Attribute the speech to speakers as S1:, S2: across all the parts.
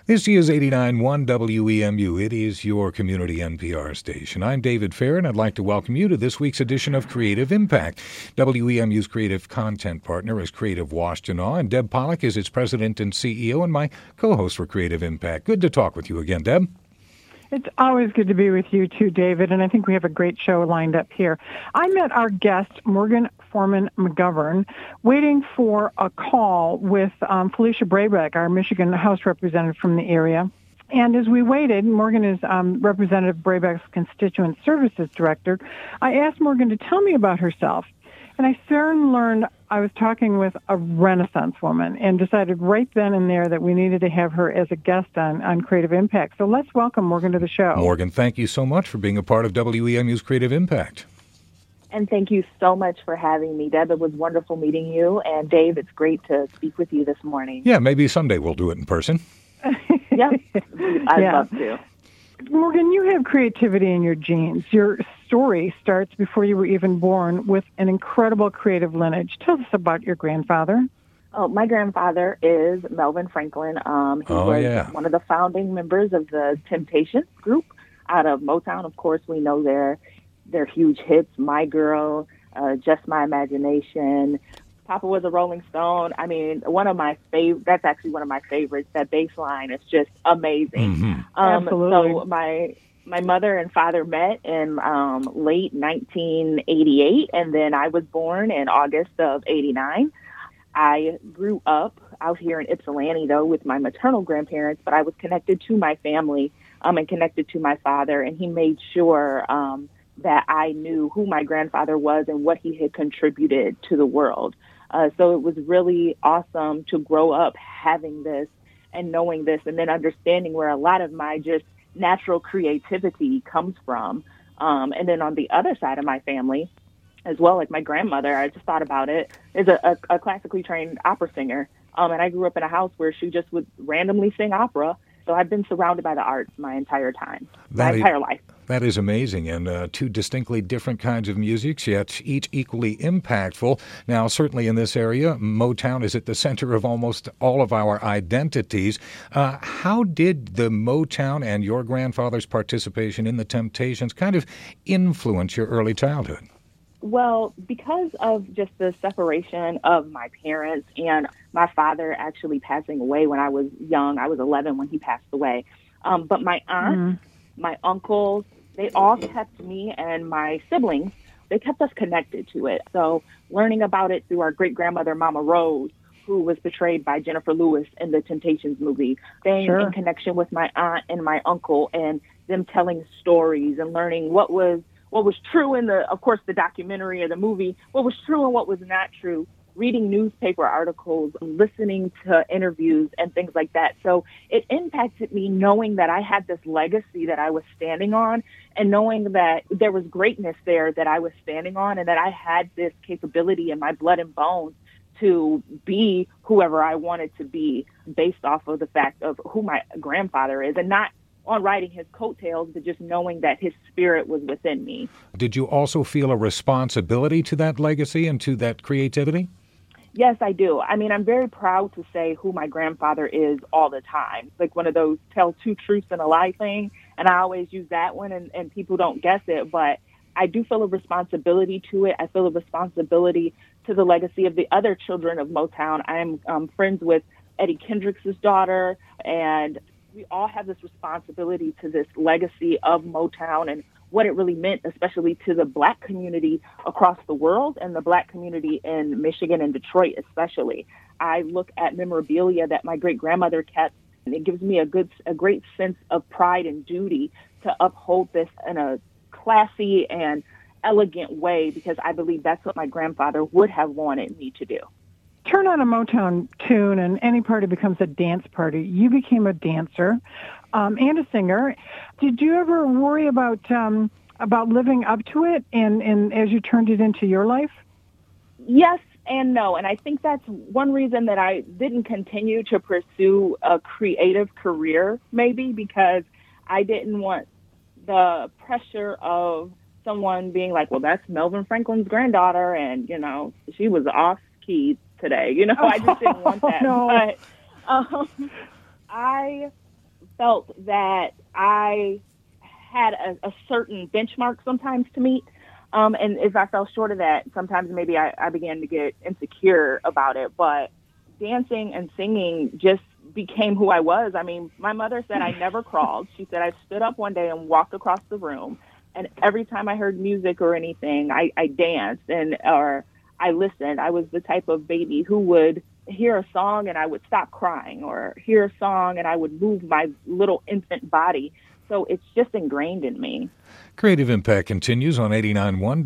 S1: This is 89.1 WEMU. It is your community NPR station. I'm David Fair, and I'd like to welcome you to this week's edition of Creative Impact. WEMU's creative content partner is Creative Washtenaw, and Deb Pollock is its president and CEO and my co-host for Creative Impact. Good to talk with you again, Deb.
S2: It's always good to be with you too, David, and I think we have a great show lined up here. I met our guest, Morgan Foreman McGovern, waiting for a call with Felicia Brabeck, our Michigan House representative from the area. And as we waited, Morgan is Representative Brabeck's Constituent Services Director. I asked Morgan to tell me about herself. And I soon learned I was talking with a Renaissance woman and decided right then and there that we needed to have her as a guest on Creative Impact. So let's welcome Morgan to the show.
S1: Morgan, thank you so much for being a part of WEMU's Creative Impact.
S3: And thank you so much for having me, Deb. It was wonderful meeting you. And Dave, it's great to speak with you this morning.
S1: Yeah, maybe someday we'll do it in person.
S3: Yeah, I'd love to.
S2: Morgan, you have creativity in your genes. Your story starts before you were even born with an incredible creative lineage. Tell us about your grandfather.
S3: Oh, my grandfather is Melvin Franklin. He was one of the founding members of the Temptations group out of Motown. Of course, we know their huge hits, My Girl, Just My Imagination. Papa was a Rolling Stone. I mean, that's actually one of my favorites. That bass line is just amazing.
S1: Mm-hmm.
S2: Absolutely.
S3: So my mother and father met in late 1988, and then I was born in August of 89. I grew up out here in Ypsilanti, though, with my maternal grandparents, but I was connected to my family and connected to my father, and he made sure that I knew who my grandfather was and what he had contributed to the world. So it was really awesome to grow up having this and knowing this and then understanding where a lot of my just natural creativity comes from. And then on the other side of my family as well, like my grandmother, I just thought about it, is a classically trained opera singer. And I grew up in a house where she just would randomly sing opera. So I've been surrounded by the arts my entire life.
S1: That is amazing, and two distinctly different kinds of music, yet each equally impactful. Now, certainly in this area, Motown is at the center of almost all of our identities. How did the Motown and your grandfather's participation in the Temptations kind of influence your early childhood?
S3: Well, because of just the separation of my parents and my father actually passing away when I was young, I was 11 when he passed away. But my aunt, my uncles, they all kept me and my siblings, they kept us connected to it. So learning about it through our great-grandmother, Mama Rose, who was portrayed by Jennifer Lewis in the Temptations movie, staying in connection with my aunt and my uncle and them telling stories and learning what was true in the documentary or the movie, what was true and what was not true, reading newspaper articles, listening to interviews and things like that. So it impacted me knowing that I had this legacy that I was standing on and knowing that there was greatness there that I was standing on and that I had this capability in my blood and bones to be whoever I wanted to be based off of the fact of who my grandfather is, and not on riding his coattails, but just knowing that his spirit was within me.
S1: Did you also feel a responsibility to that legacy and to that creativity?
S3: Yes, I do. I mean, I'm very proud to say who my grandfather is all the time. Like one of those tell two truths and a lie thing. And I always use that one and people don't guess it. But I do feel a responsibility to it. I feel a responsibility to the legacy of the other children of Motown. I'm friends with Eddie Kendricks' daughter, and we all have this responsibility to this legacy of Motown and what it really meant, especially to the Black community across the world and the Black community in Michigan and Detroit especially. I look at memorabilia that my great-grandmother kept, and it gives me a great sense of pride and duty to uphold this in a classy and elegant way, because I believe that's what my grandfather would have wanted me to do.
S2: Turn on a Motown tune and any party becomes a dance party. You became a dancer and a singer. Did you ever worry about living up to it and as you turned it into your life?
S3: Yes and no. And I think that's one reason that I didn't continue to pursue a creative career, maybe because I didn't want the pressure of someone being like, well, that's Melvin Franklin's granddaughter, and, you know, she was off-key today. You know, I just didn't want that.
S2: No.
S3: But I felt that I had a certain benchmark sometimes to meet. And if I fell short of that, sometimes maybe I began to get insecure about it. But dancing and singing just became who I was. I mean, my mother said I never crawled. She said I stood up one day and walked across the room. And every time I heard music or anything, I danced or I listened. I was the type of baby who would hear a song and I would stop crying, or hear a song and I would move my little infant body. So it's just ingrained in me.
S1: Creative Impact continues on 89.1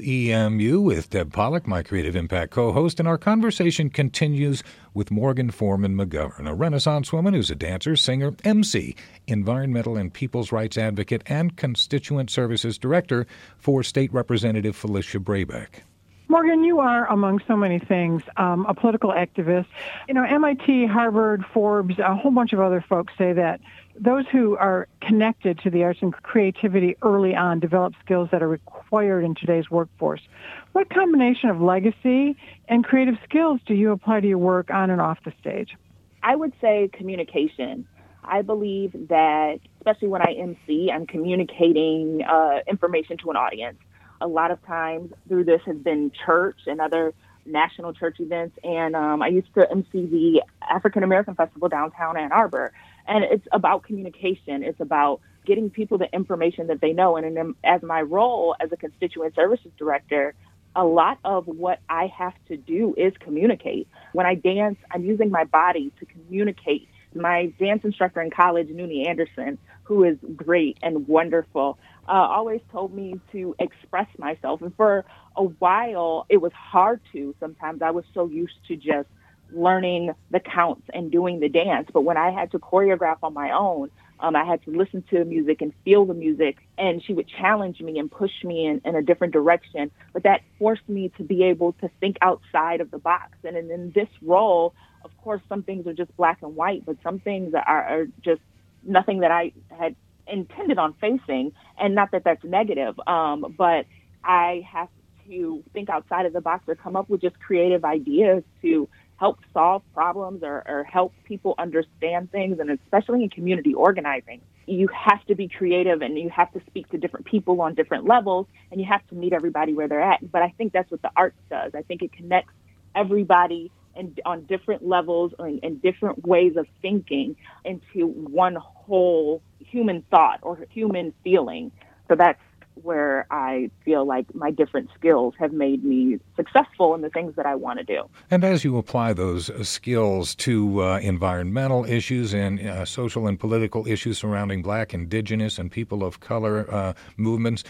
S1: WEMU with Deb Pollock, my Creative Impact co-host, and our conversation continues with Morgan Foreman McGovern, a Renaissance woman who's a dancer, singer, MC, environmental and people's rights advocate, and constituent services director for State Representative Felicia Brabeck.
S2: Morgan, you are, among so many things, a political activist. You know, MIT, Harvard, Forbes, a whole bunch of other folks say that those who are connected to the arts and creativity early on develop skills that are required in today's workforce. What combination of legacy and creative skills do you apply to your work on and off the stage?
S3: I would say communication. I believe that, especially when I MC, I'm communicating information to an audience. A lot of times through this has been church and other national church events. And I used to MC the African American Festival downtown Ann Arbor. And it's about communication. It's about getting people the information that they know. And as my role as a constituent services director, a lot of what I have to do is communicate. When I dance, I'm using my body to communicate. My dance instructor in college, Noonie Anderson, who is great and wonderful, always told me to express myself. And for a while, it was hard to. Sometimes I was so used to just learning the counts and doing the dance. But when I had to choreograph on my own, I had to listen to the music and feel the music. And she would challenge me and push me in a different direction. But that forced me to be able to think outside of the box. And in this role, of course, some things are just black and white, but some things are just nothing that I had intended on facing. And not that that's negative, but I have to think outside of the box or come up with just creative ideas to help solve problems or help people understand things. And especially in community organizing, you have to be creative and you have to speak to different people on different levels, and you have to meet everybody where they're at. But I think that's what the arts does. I think it connects everybody and on different levels and different ways of thinking into one whole human thought or human feeling. So that's where I feel like my different skills have made me successful in the things that I want to do.
S1: And as you apply those skills to environmental issues and social and political issues surrounding Black, Indigenous, and people of color movements,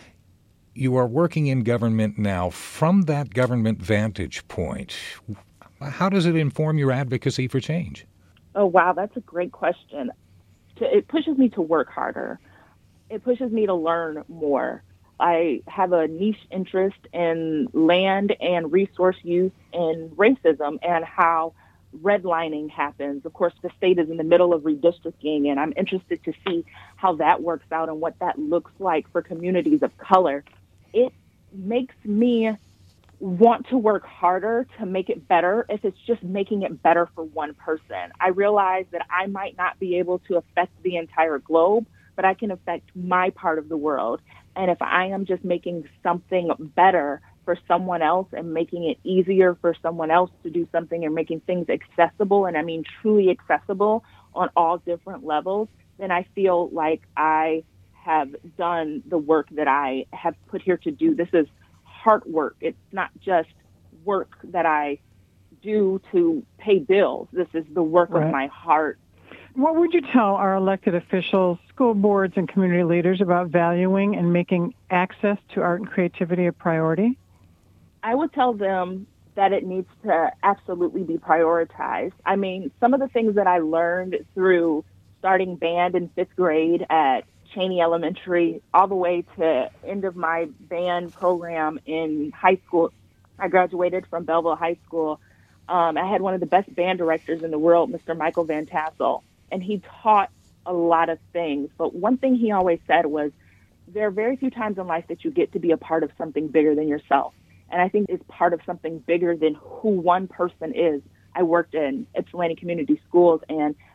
S1: you are working in government now. From that government vantage point, how does it inform your advocacy for change?
S3: Oh, wow, that's a great question. It pushes me to work harder. It pushes me to learn more. I have a niche interest in land and resource use and racism and how redlining happens. Of course, the state is in the middle of redistricting, and I'm interested to see how that works out and what that looks like for communities of color. It makes me want to work harder to make it better if it's just making it better for one person. I realize that I might not be able to affect the entire globe, but I can affect my part of the world. And if I am just making something better for someone else and making it easier for someone else to do something and making things accessible, and I mean truly accessible on all different levels, then I feel like I have done the work that I have put here to do. This is heart work. It's not just work that I do to pay bills. This is the work of my heart.
S2: What would you tell our elected officials, school boards, and community leaders about valuing and making access to art and creativity a priority?
S3: I would tell them that it needs to absolutely be prioritized. I mean, some of the things that I learned through starting band in 5th grade at Cheney Elementary, all the way to end of my band program in high school. I graduated from Belleville High School. I had one of the best band directors in the world, Mr. Michael Van Tassel, and he taught a lot of things. But one thing he always said was, there are very few times in life that you get to be a part of something bigger than yourself. And I think it's part of something bigger than who one person is. I worked in Ypsilanti Community Schools, and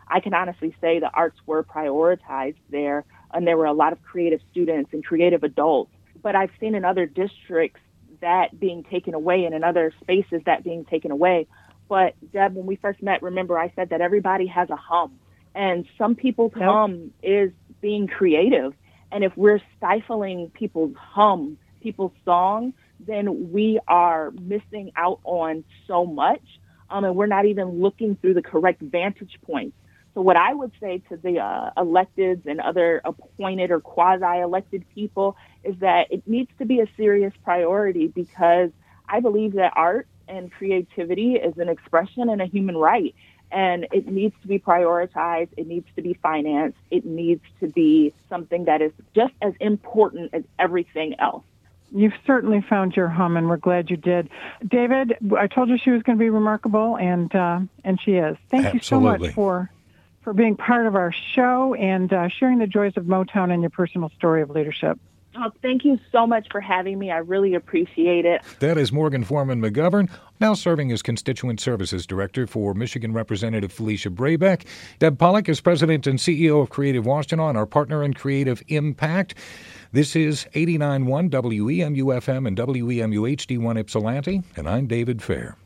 S3: I can honestly say the arts were prioritized there, and there were a lot of creative students and creative adults. But I've seen in other districts that being taken away, and in other spaces that being taken away. But Deb, when we first met, remember I said that everybody has a hum, and some people's hum is being creative. And if we're stifling people's hum, people's song, then we are missing out on so much, and we're not even looking through the correct vantage points. So what I would say to the electeds and other appointed or quasi-elected people is that it needs to be a serious priority, because I believe that art and creativity is an expression and a human right, and it needs to be prioritized. It needs to be financed. It needs to be something that is just as important as everything else.
S2: You've certainly found your hum, and we're glad you did. David, I told you she was going to be remarkable, and she is. Thank you so much for being part of our show and sharing the joys of Motown and your personal story of leadership.
S3: Oh, thank you so much for having me. I really appreciate it.
S1: That is Morgan Foreman McGovern, now serving as Constituent Services Director for Michigan Representative Felicia Brabeck. Deb Pollack is President and CEO of Creative Washtenaw, our partner in Creative Impact. This is 89.1 WEMU-FM and WEMU HD1 Ypsilanti, and I'm David Fair.